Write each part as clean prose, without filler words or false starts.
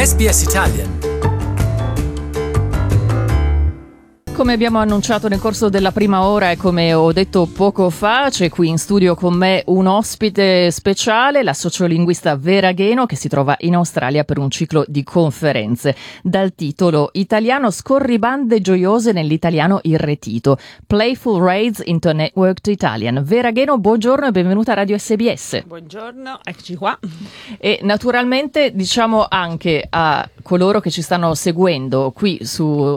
SBS Italian. Come abbiamo annunciato nel corso della prima ora e come ho detto poco fa, c'è qui in studio con me un ospite speciale, la sociolinguista Vera Gheno, che si trova in Australia per un ciclo di conferenze dal titolo Italiano scorribande gioiose nell'italiano irretito, Playful Raids into a Networked Italian. Vera Gheno, buongiorno e benvenuta a Radio SBS. Buongiorno, eccoci qua. E naturalmente diciamo anche a coloro che ci stanno seguendo qui su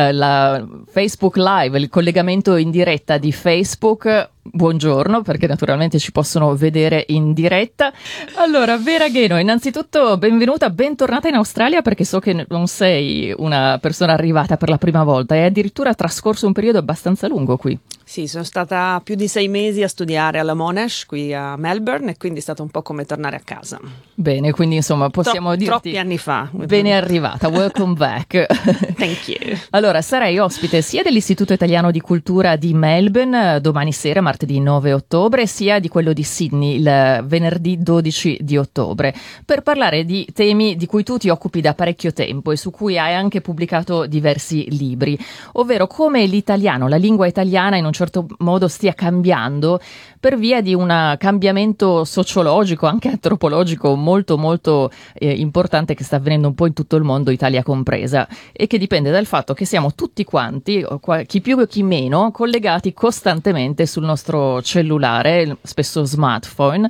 la Facebook Live, il collegamento in diretta di Facebook. Buongiorno, perché naturalmente ci possono vedere in diretta. Allora, Vera Gheno, innanzitutto benvenuta, bentornata in Australia, perché so che non sei una persona arrivata per la prima volta, hai addirittura trascorso un periodo abbastanza lungo qui. Sì, sono stata più di 6 mesi a studiare alla Monash qui a Melbourne e quindi è stato un po' come tornare a casa. Bene, quindi insomma possiamo dirti troppi anni fa. Ben arrivata, welcome back. Thank you. Allora, sarai ospite sia dell'Istituto Italiano di Cultura di Melbourne domani sera, martedì 9 ottobre, sia di quello di Sydney il venerdì 12 di ottobre, per parlare di temi di cui tu ti occupi da parecchio tempo e su cui hai anche pubblicato diversi libri, ovvero come l'italiano, la lingua italiana in un certo modo stia cambiando per via di un cambiamento sociologico, anche antropologico molto importante che sta avvenendo un po' in tutto il mondo, Italia compresa, e che dipende dal fatto che siamo tutti quanti, chi più e chi meno, collegati costantemente sul nostro cellulare, spesso smartphone,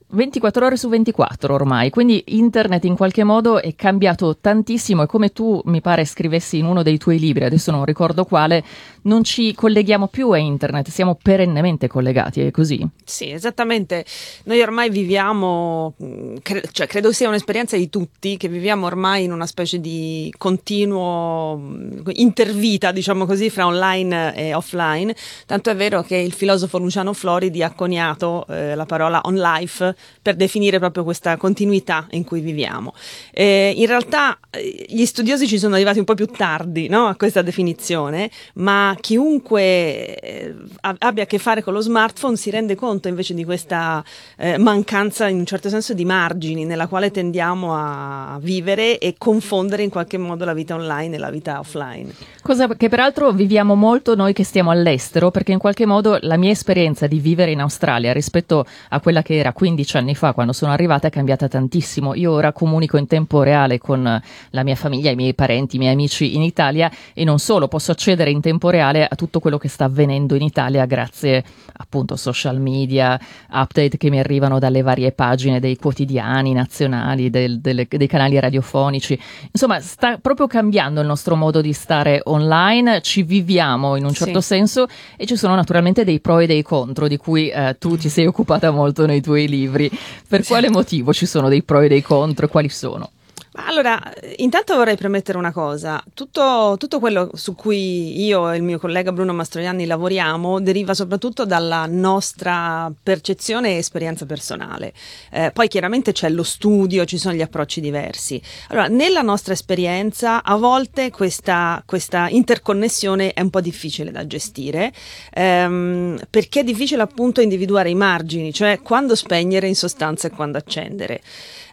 24 ore su 24 ormai, quindi internet in qualche modo è cambiato tantissimo e come tu mi pare scrivessi in uno dei tuoi libri, adesso non ricordo quale, non ci colleghiamo più a internet, siamo perennemente collegati, è così? Sì, esattamente. Noi ormai viviamo, credo sia un'esperienza di tutti, che viviamo ormai in una specie di continuo intervita, diciamo così, fra online e offline, tanto è vero che il filosofo Luciano Floridi ha coniato la parola on life per definire proprio questa continuità in cui viviamo. In realtà gli studiosi ci sono arrivati un po' più tardi, no, a questa definizione, ma chiunque abbia a che fare con lo smartphone si rende conto invece di questa mancanza in un certo senso di margini nella quale tendiamo a vivere e confondere in qualche modo la vita online e la vita offline. Cosa che peraltro viviamo molto noi che stiamo all'estero, perché in qualche modo la mia esperienza di vivere in Australia rispetto a quella che era 15 anni fa quando sono arrivata è cambiata tantissimo. Io ora comunico in tempo reale con la mia famiglia, i miei parenti, i miei amici in Italia e non solo, posso accedere in tempo reale a tutto quello che sta avvenendo in Italia grazie appunto social media, update che mi arrivano dalle varie pagine dei quotidiani nazionali, dei canali radiofonici. Insomma, sta proprio cambiando il nostro modo di stare online, ci viviamo in un certo senso e ci sono naturalmente dei pro e dei contro di cui tu ti sei occupata molto nei tuoi libri. Per quale motivo ci sono dei pro e dei contro e quali sono? Allora, intanto vorrei premettere una cosa, tutto quello su cui io e il mio collega Bruno Mastroianni lavoriamo deriva soprattutto dalla nostra percezione e esperienza personale, poi chiaramente c'è lo studio, ci sono gli approcci diversi. Allora, nella nostra esperienza a volte questa interconnessione è un po' difficile da gestire, perché è difficile appunto individuare i margini, cioè quando spegnere in sostanza e quando accendere.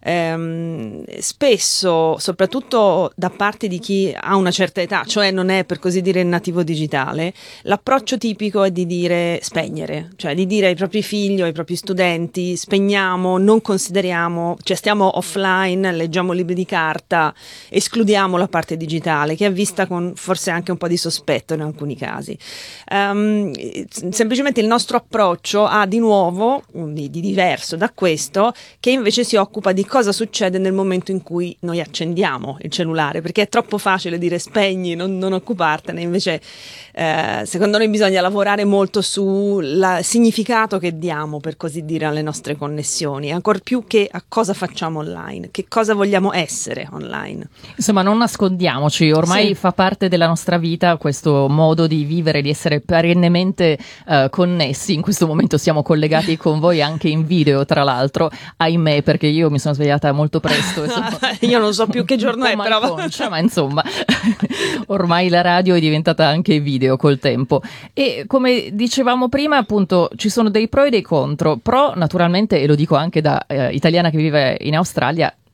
Spesso, soprattutto da parte di chi ha una certa età, cioè non è per così dire nativo digitale, l'approccio tipico è di dire spegnere, cioè di dire ai propri figli o ai propri studenti spegniamo, non consideriamo, cioè stiamo offline, leggiamo libri di carta, escludiamo la parte digitale che è vista con forse anche un po' di sospetto in alcuni casi. Semplicemente il nostro approccio ha di nuovo, di diverso da questo, che invece si occupa di cosa succede nel momento in cui noi accendiamo il cellulare, perché è troppo facile dire spegni, non occupartene, invece secondo noi bisogna lavorare molto sul significato che diamo, per così dire, alle nostre connessioni, ancor più che a cosa facciamo online, che cosa vogliamo essere online. Insomma, non nascondiamoci, ormai fa parte della nostra vita questo modo di vivere, di essere perennemente connessi. In questo momento siamo collegati con voi anche in video, tra l'altro, ahimè, perché io mi sono svegliata molto presto. Io non so più che giorno è, però. Malconcia, ma insomma, ormai la radio è diventata anche video col tempo. E come dicevamo prima, appunto, ci sono dei pro e dei contro. Pro, naturalmente, e lo dico anche da italiana che vive in Australia,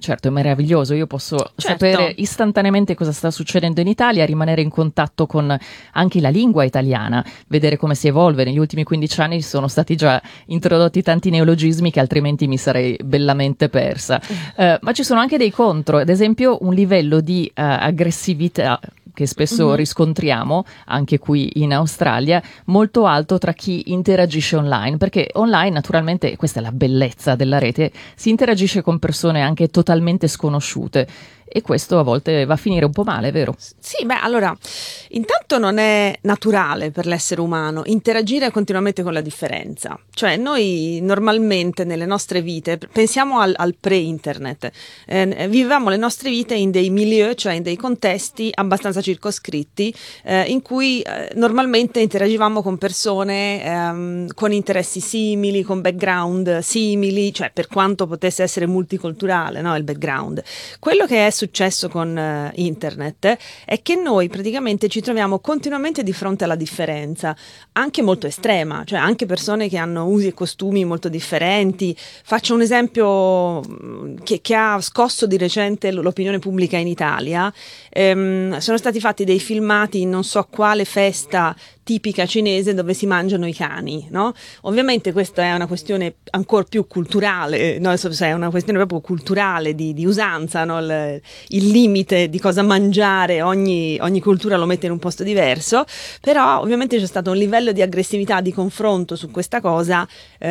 Certo, è meraviglioso, io posso sapere istantaneamente cosa sta succedendo in Italia, rimanere in contatto con anche la lingua italiana, vedere come si evolve. Negli ultimi 15 anni sono stati già introdotti tanti neologismi che altrimenti mi sarei bellamente persa. Ma ci sono anche dei contro, ad esempio un livello di aggressività che spesso riscontriamo anche qui in Australia, molto alto tra chi interagisce online, perché online naturalmente, questa è la bellezza della rete, si interagisce con persone anche totalmente sconosciute e questo a volte va a finire un po' male, vero? Sì, beh, allora, intanto non è naturale per l'essere umano interagire continuamente con la differenza. Cioè, noi normalmente nelle nostre vite, pensiamo al pre-internet, vivevamo le nostre vite in dei milieu, cioè in dei contesti abbastanza circoscritti, in cui normalmente interagivamo con persone con interessi simili, con background simili, cioè per quanto potesse essere multiculturale, no, il background. Quello che è successo con internet è che noi praticamente ci troviamo continuamente di fronte alla differenza, anche molto estrema, cioè anche persone che hanno usi e costumi molto differenti. Faccio un esempio che ha scosso di recente l'opinione pubblica in Italia. Sono stati fatti dei filmati in non so quale festa tipica cinese dove si mangiano i cani, no? Ovviamente questa è una questione ancora più culturale, no? È una questione proprio culturale di usanza, no? Il limite di cosa mangiare, ogni cultura lo mette in un posto diverso, però ovviamente c'è stato un livello di aggressività, di confronto su questa cosa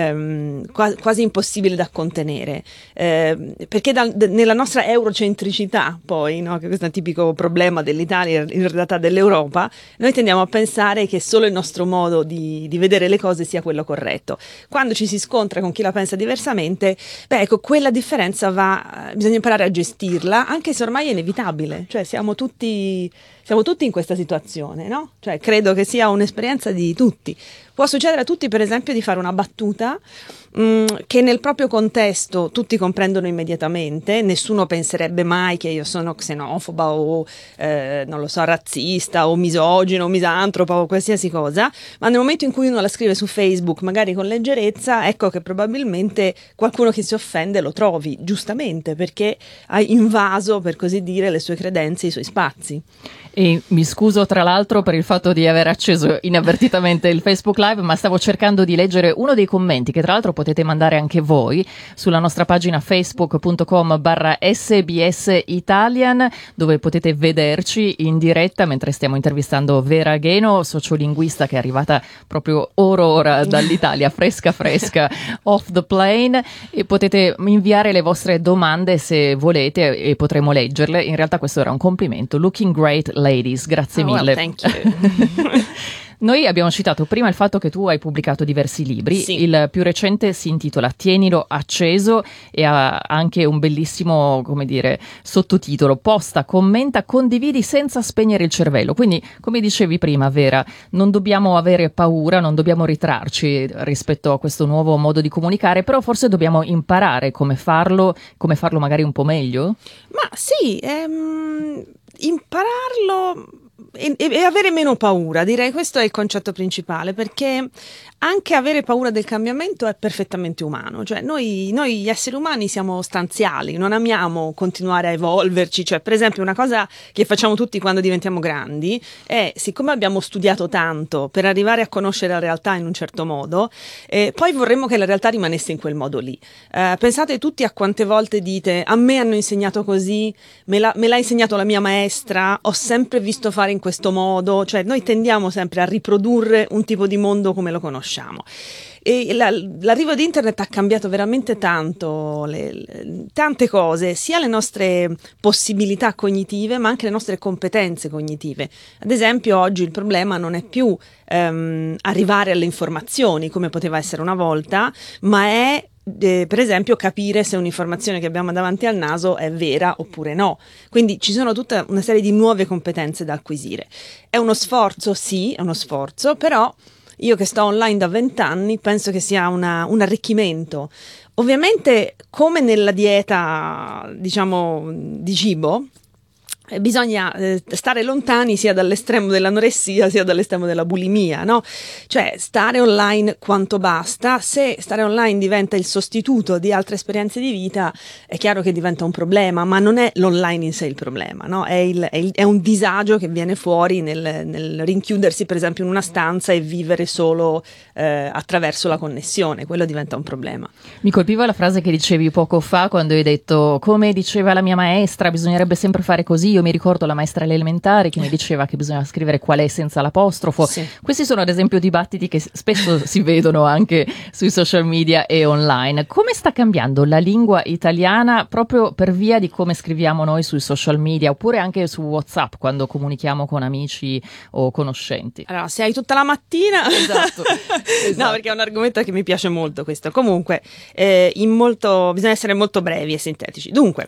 quasi impossibile da contenere, perché nella nostra eurocentricità poi, no? Che questo è un tipico problema dell'Italia, in realtà dell'Europa, noi tendiamo a pensare che solo il nostro modo di vedere le cose sia quello corretto. Quando ci si scontra con chi la pensa diversamente, beh, ecco, quella differenza bisogna imparare a gestirla, anche se ormai è inevitabile, cioè siamo tutti in questa situazione, no? Cioè credo che sia un'esperienza di tutti. Può succedere a tutti, per esempio, di fare una battuta che nel proprio contesto tutti comprendono immediatamente, nessuno penserebbe mai che io sono xenofoba o non lo so, razzista o misogino o misantropa o qualsiasi cosa, ma nel momento in cui uno la scrive su Facebook, magari con leggerezza, ecco che probabilmente qualcuno che si offende lo trovi, giustamente, perché ha invaso, per così dire, le sue credenze, i suoi spazi. E mi scuso tra l'altro per il fatto di aver acceso inavvertitamente il Facebook Live, ma stavo cercando di leggere uno dei commenti che tra l'altro potete mandare anche voi sulla nostra pagina facebook.com/SBS Italian, dove potete vederci in diretta mentre stiamo intervistando Vera Agheno, sociolinguista che è arrivata proprio ora dall'Italia, fresca off the plane, e potete inviare le vostre domande se volete e potremo leggerle. In realtà questo era un complimento. Looking great, ladies, grazie mille. Well, thank you. Noi abbiamo citato prima il fatto che tu hai pubblicato diversi libri, sì. Il più recente si intitola Tienilo acceso e ha anche un bellissimo, come dire, sottotitolo: posta, commenta, condividi senza spegnere il cervello. Quindi, come dicevi prima, Vera, non dobbiamo avere paura, non dobbiamo ritrarci rispetto a questo nuovo modo di comunicare, però forse dobbiamo imparare come farlo magari un po' meglio? Ma sì, impararlo e avere meno paura, direi questo è il concetto principale, perché anche avere paura del cambiamento è perfettamente umano, cioè noi esseri umani siamo stanziali, non amiamo continuare a evolverci, cioè per esempio una cosa che facciamo tutti quando diventiamo grandi è, siccome abbiamo studiato tanto per arrivare a conoscere la realtà in un certo modo, poi vorremmo che la realtà rimanesse in quel modo lì. Pensate tutti a quante volte dite: a me hanno insegnato così, me l'ha insegnato la mia maestra, ho sempre visto fare in questo modo, cioè noi tendiamo sempre a riprodurre un tipo di mondo come lo conosciamo. E l'arrivo di internet ha cambiato veramente tanto tante cose, sia le nostre possibilità cognitive ma anche le nostre competenze cognitive. Ad esempio oggi il problema non è più arrivare alle informazioni come poteva essere una volta, ma è per esempio capire se un'informazione che abbiamo davanti al naso è vera oppure no. Quindi ci sono tutta una serie di nuove competenze da acquisire. È uno sforzo, sì, è uno sforzo, però io che sto online da 20 anni penso che sia un arricchimento. Ovviamente, come nella dieta, diciamo, di cibo, bisogna stare lontani sia dall'estremo dell'anoressia sia dall'estremo della bulimia, no? Cioè stare online quanto basta. Se stare online diventa il sostituto di altre esperienze di vita, è chiaro che diventa un problema, ma non è l'online in sé il problema, no? È un disagio che viene fuori nel rinchiudersi per esempio in una stanza e vivere solo attraverso la connessione. Quello diventa un problema. Mi colpiva la frase che dicevi poco fa quando hai detto, come diceva la mia maestra, bisognerebbe sempre fare così. Io mi ricordo la maestra alle elementari che mi diceva che bisogna scrivere qual è senza l'apostrofo. Sì. Questi sono ad esempio dibattiti che spesso si vedono anche sui social media e online. Come sta cambiando la lingua italiana proprio per via di come scriviamo noi sui social media oppure anche su WhatsApp quando comunichiamo con amici o conoscenti? Allora, se hai tutta la mattina... Esatto. No, perché è un argomento che mi piace molto questo. Comunque, bisogna essere molto brevi e sintetici. Dunque,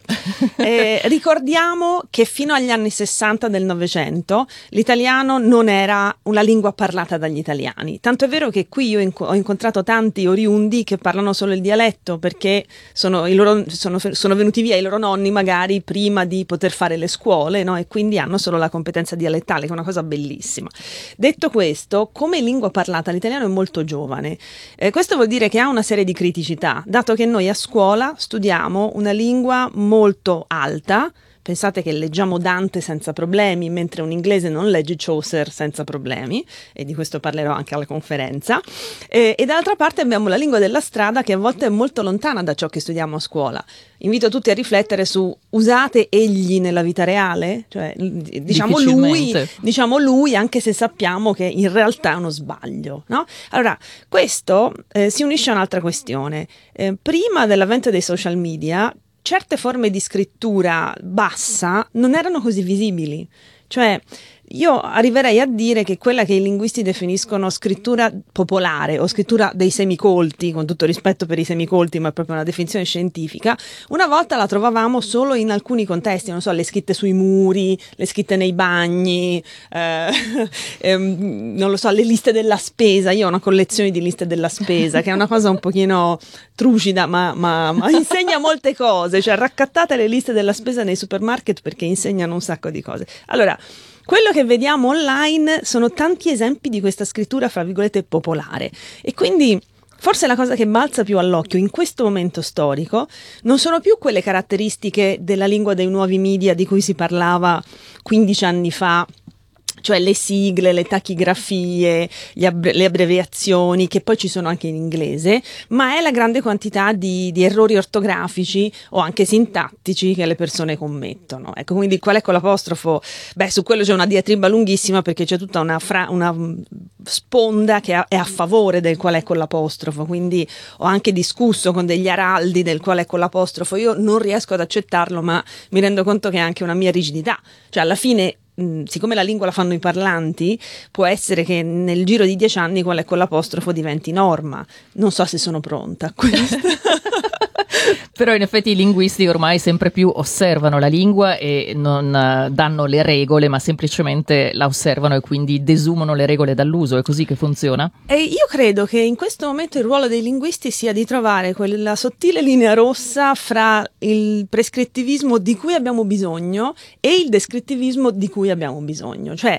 ricordiamo che fino agli anni 60 del Novecento l'italiano non era una lingua parlata dagli italiani. Tanto è vero che qui io ho incontrato tanti oriundi che parlano solo il dialetto perché sono venuti via i loro nonni magari prima di poter fare le scuole, no? E quindi hanno solo la competenza dialettale, che è una cosa bellissima. Detto questo, come lingua parlata l'italiano è molto giovane. Questo vuol dire che ha una serie di criticità, dato che noi a scuola studiamo una lingua molto alta. Pensate che leggiamo Dante senza problemi, mentre un inglese non legge Chaucer senza problemi, e di questo parlerò anche alla conferenza. E dall'altra parte abbiamo la lingua della strada che a volte è molto lontana da ciò che studiamo a scuola. Invito tutti a riflettere su usate egli nella vita reale? Cioè, diciamo lui, anche se sappiamo che in realtà è uno sbaglio, no? Allora, questo si unisce a un'altra questione. Prima dell'avvento dei social media, certe forme di scrittura bassa non erano così visibili. Cioè, io arriverei a dire che quella che i linguisti definiscono scrittura popolare o scrittura dei semicolti, con tutto rispetto per i semicolti, ma è proprio una definizione scientifica, una volta la trovavamo solo in alcuni contesti, non so, le scritte sui muri, le scritte nei bagni, non lo so, le liste della spesa. Io ho una collezione di liste della spesa, che è una cosa un pochino trucida, ma insegna molte cose. Cioè, raccattate le liste della spesa nei supermarket perché insegnano un sacco di cose. Allora, quello che vediamo online sono tanti esempi di questa scrittura, fra virgolette, popolare. E quindi forse la cosa che balza più all'occhio in questo momento storico non sono più quelle caratteristiche della lingua dei nuovi media di cui si parlava 15 anni fa, cioè le sigle, le tachigrafie, le abbreviazioni, che poi ci sono anche in inglese, ma è la grande quantità di errori ortografici o anche sintattici che le persone commettono. Ecco, quindi qual è con l'apostrofo? Beh, su quello c'è una diatriba lunghissima perché c'è tutta una sponda che è a favore del qual è con l'apostrofo, quindi ho anche discusso con degli araldi del qual è con l'apostrofo. Io non riesco ad accettarlo, ma mi rendo conto che è anche una mia rigidità. Cioè, alla fine, siccome la lingua la fanno i parlanti, può essere che nel giro di 10 anni quella con l'apostrofo diventi norma. Non so se sono pronta a questo. Però in effetti i linguisti ormai sempre più osservano la lingua e non danno le regole, ma semplicemente la osservano e quindi desumono le regole dall'uso. È così che funziona? E io credo che in questo momento il ruolo dei linguisti sia di trovare quella sottile linea rossa fra il prescrittivismo di cui abbiamo bisogno e il descrittivismo di cui abbiamo bisogno. Cioè,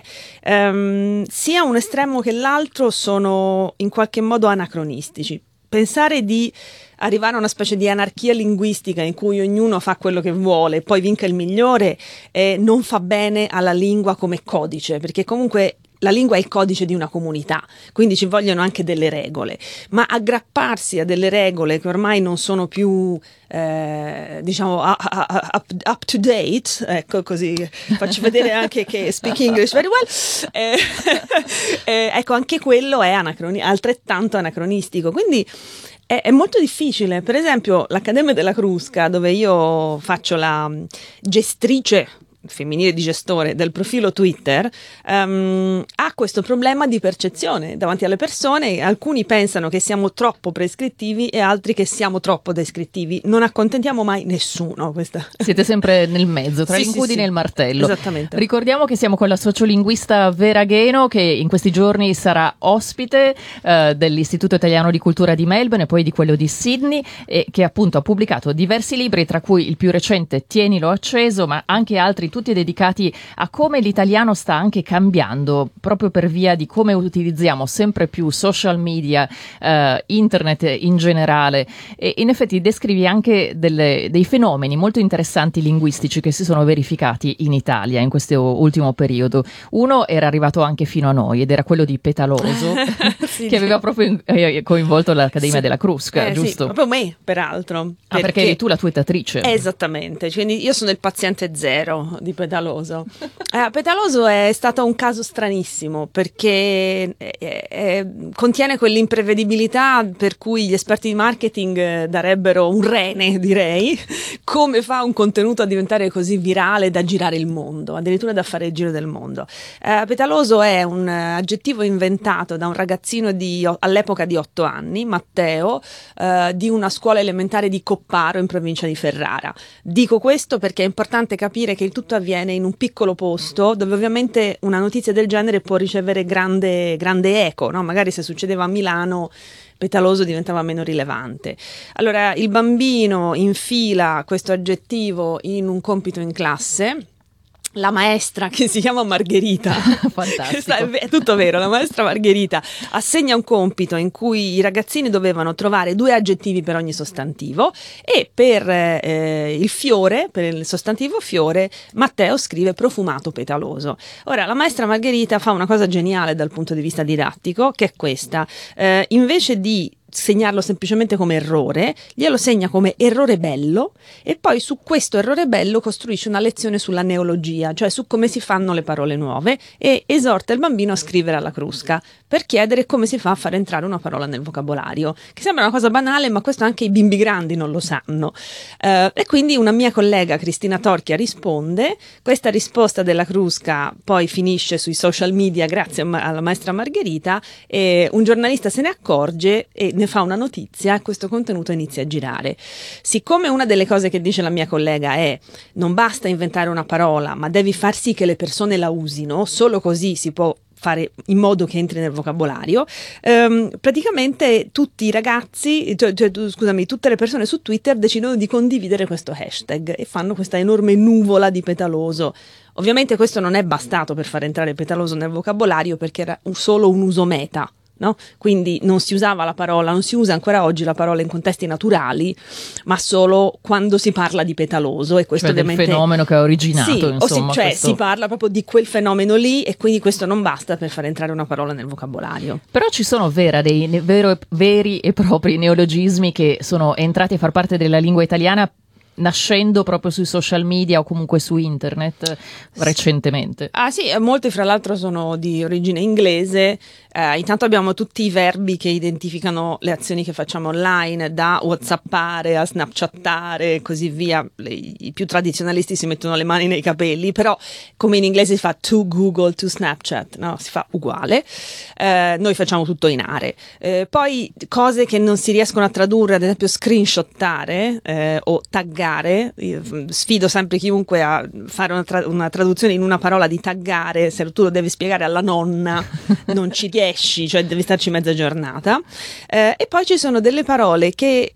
sia un estremo che l'altro sono in qualche modo anacronistici. Pensare di arrivare a una specie di anarchia linguistica in cui ognuno fa quello che vuole e poi vinca il migliore non fa bene alla lingua come codice, perché comunque la lingua è il codice di una comunità, quindi ci vogliono anche delle regole, ma aggrapparsi a delle regole che ormai non sono più diciamo up to date, ecco, così faccio vedere anche che speak English very well, ecco, anche quello è altrettanto anacronistico, quindi è molto difficile. Per esempio l'Accademia della Crusca, dove io faccio la gestrice femminile di gestore del profilo Twitter, ha questo problema di percezione davanti alle persone. Alcuni pensano che siamo troppo prescrittivi e altri che siamo troppo descrittivi. Non accontentiamo mai nessuno. Siete sempre nel mezzo, tra l'incudine e il martello. Esattamente. Ricordiamo che siamo con la sociolinguista Vera Gheno, che in questi giorni sarà ospite dell'Istituto Italiano di Cultura di Melbourne e poi di quello di Sydney, e che appunto ha pubblicato diversi libri, tra cui il più recente Tienilo acceso, ma anche altri tutti dedicati a come l'italiano sta anche cambiando, proprio per via di come utilizziamo sempre più social media, internet in generale, e in effetti descrivi anche dei fenomeni molto interessanti linguistici che si sono verificati in Italia in questo ultimo periodo. Uno era arrivato anche fino a noi ed era quello di petaloso, sì, che aveva proprio coinvolto l'Accademia della Crusca, giusto? Sì, proprio me, peraltro. Perché eri tu la tuitatrice. Esattamente, quindi io sono il paziente zero di Petaloso. Petaloso è stato un caso stranissimo perché contiene quell'imprevedibilità per cui gli esperti di marketing darebbero un rene, direi, come fa un contenuto a diventare così virale da girare il mondo, addirittura da fare il giro del mondo. Petaloso è un aggettivo inventato da un ragazzino all'epoca di 8 anni, Matteo, di una scuola elementare di Copparo in provincia di Ferrara. Dico questo perché è importante capire che il tutto avviene in un piccolo posto dove ovviamente una notizia del genere può ricevere grande eco, no? Magari se succedeva a Milano Petaloso diventava meno rilevante. Allora il bambino infila questo aggettivo in un compito in classe. La maestra, che si chiama Margherita, fantastico, è tutto vero, la maestra Margherita assegna un compito in cui i ragazzini dovevano trovare 2 aggettivi per ogni sostantivo e per il fiore, per il sostantivo fiore, Matteo scrive profumato petaloso. Ora la maestra Margherita fa una cosa geniale dal punto di vista didattico, che è questa: invece di segnarlo semplicemente come errore, glielo segna come errore bello e poi su questo errore bello costruisce una lezione sulla neologia, cioè su come si fanno le parole nuove, e esorta il bambino a scrivere alla crusca per chiedere come si fa a far entrare una parola nel vocabolario, che sembra una cosa banale, ma questo anche i bimbi grandi non lo sanno. E quindi una mia collega, Cristina Torchia, risponde. Questa risposta della crusca poi finisce sui social media grazie alla maestra Margherita, e un giornalista se ne accorge e ne fa una notizia e questo contenuto inizia a girare. Siccome una delle cose che dice la mia collega è: non basta inventare una parola, ma devi far sì che le persone la usino, solo così si può fare in modo che entri nel vocabolario, praticamente tutti i ragazzi, tutte le persone su Twitter decidono di condividere questo hashtag e fanno questa enorme nuvola di petaloso. Ovviamente questo non è bastato per far entrare petaloso nel vocabolario, perché era solo un uso meta. No? Quindi non si usava la parola, non si usa ancora oggi la parola in contesti naturali, ma solo quando si parla di petaloso, e questo ovviamente del fenomeno che ha originato, sì, insomma, si parla proprio di quel fenomeno lì, e quindi questo non basta per far entrare una parola nel vocabolario. Però ci sono dei veri e propri neologismi che sono entrati a far parte della lingua italiana nascendo proprio sui social media o comunque su internet recentemente. Ah sì, molti fra l'altro sono di origine inglese. Intanto abbiamo tutti i verbi che identificano le azioni che facciamo online, da whatsappare a snapchattare e così via. I più tradizionalisti si mettono le mani nei capelli, però come in inglese si fa to Google, to Snapchat, no? Si fa uguale. Noi facciamo tutto in are. Poi cose che non si riescono a tradurre, ad esempio screenshottare o taggare. Io sfido sempre chiunque a fare una traduzione in una parola di taggare. Se tu lo devi spiegare alla nonna non ci riesci, cioè devi starci mezza giornata. E poi ci sono delle parole che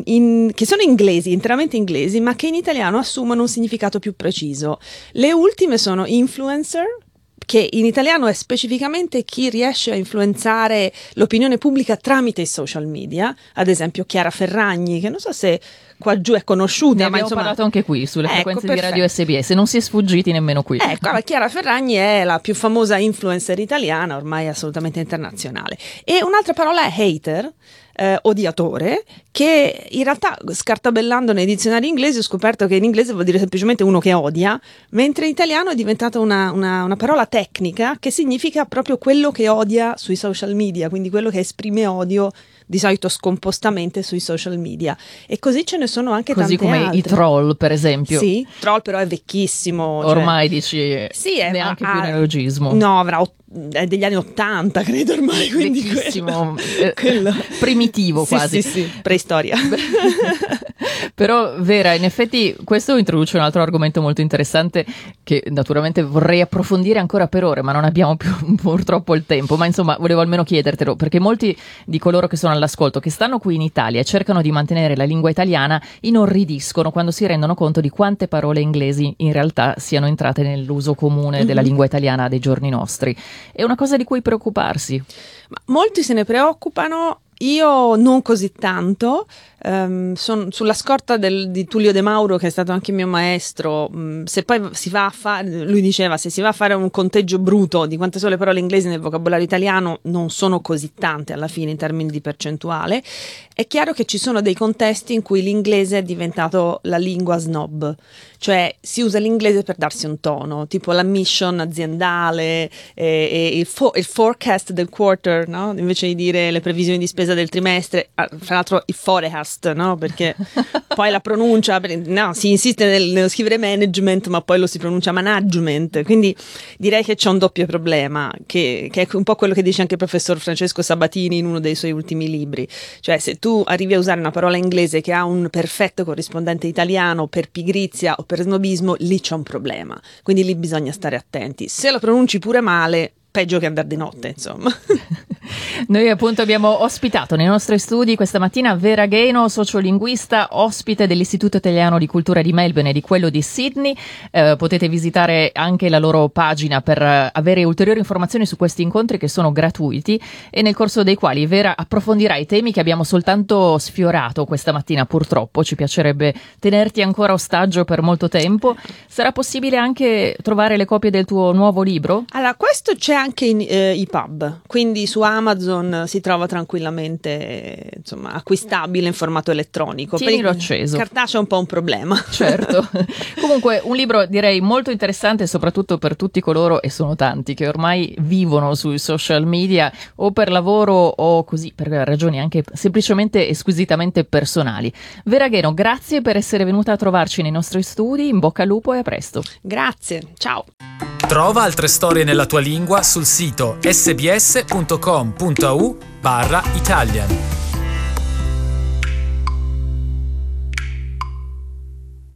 sono inglesi, interamente inglesi, ma che in italiano assumono un significato più preciso. Le ultime sono influencer, che in italiano è specificamente chi riesce a influenzare l'opinione pubblica tramite i social media. Ad esempio Chiara Ferragni, che non so se qua giù è conosciuta, ne abbiamo parlato anche qui sulle frequenze di Radio SBS, non si è sfuggiti nemmeno qui. Ecco, Chiara Ferragni è la più famosa influencer italiana, ormai assolutamente internazionale. E un'altra parola è hater, odiatore, che in realtà, scartabellando nei dizionari inglesi, ho scoperto che in inglese vuol dire semplicemente uno che odia, mentre in italiano è diventata una parola tecnica che significa proprio quello che odia sui social media, quindi quello che esprime odio di solito scompostamente sui social media. E così ce ne sono anche così tante altre. Così come i troll, per esempio. Sì, troll però è vecchissimo. Ormai dici, sì, neanche più neologismo. No, è degli anni 80, credo ormai. Quindi vecchissimo, quello primitivo quasi. Sì, preistoria. Però Vera, in effetti questo introduce un altro argomento molto interessante che naturalmente vorrei approfondire ancora per ore, ma non abbiamo più purtroppo il tempo. Ma insomma, volevo almeno chiedertelo, perché molti di coloro che sono all'ascolto, che stanno qui in Italia e cercano di mantenere la lingua italiana, inorridiscono quando si rendono conto di quante parole inglesi in realtà siano entrate nell'uso comune della lingua italiana dei giorni nostri. È una cosa di cui preoccuparsi. Ma molti se ne preoccupano. Io non così tanto, sono sulla scorta di Tullio De Mauro, che è stato anche mio maestro. Se poi si va a fare, lui diceva, se si va a fare un conteggio bruto di quante sono le parole inglesi nel vocabolario italiano, non sono così tante alla fine in termini di percentuale. È chiaro che ci sono dei contesti in cui l'inglese è diventato la lingua snob, cioè si usa l'inglese per darsi un tono, tipo la mission aziendale, e il forecast del quarter, no? Invece di dire le previsioni di spesa del trimestre, fra l'altro il forecast, no? Perché poi la pronuncia, no, si insiste nello scrivere management, ma poi lo si pronuncia management, quindi direi che c'è un doppio problema, che è un po' quello che dice anche il professor Francesco Sabatini in uno dei suoi ultimi libri, cioè se tu arrivi a usare una parola inglese che ha un perfetto corrispondente italiano per pigrizia o per snobismo, lì c'è un problema, quindi lì bisogna stare attenti. Se la pronunci pure male, peggio che andare di notte, insomma. Noi appunto abbiamo ospitato nei nostri studi questa mattina Vera Gaino, sociolinguista, ospite dell'Istituto Italiano di Cultura di Melbourne e di quello di Sydney. Potete visitare anche la loro pagina per avere ulteriori informazioni su questi incontri, che sono gratuiti e nel corso dei quali Vera approfondirà i temi che abbiamo soltanto sfiorato questa mattina. Purtroppo ci piacerebbe tenerti ancora ostaggio per molto tempo. Sarà possibile anche trovare le copie del tuo nuovo libro? Allora, questo c'è anche in EPUB, quindi su Amazon si trova tranquillamente, insomma, acquistabile in formato elettronico. Tienilo acceso. Cartaceo è un po' un problema. Certo. Comunque un libro direi molto interessante, soprattutto per tutti coloro, e sono tanti, che ormai vivono sui social media o per lavoro o così per ragioni anche semplicemente e squisitamente personali. Vera Gaino, grazie per essere venuta a trovarci nei nostri studi, in bocca al lupo e a presto. Grazie, ciao. Trova altre storie nella tua lingua sul sito sbs.com.au/Italian.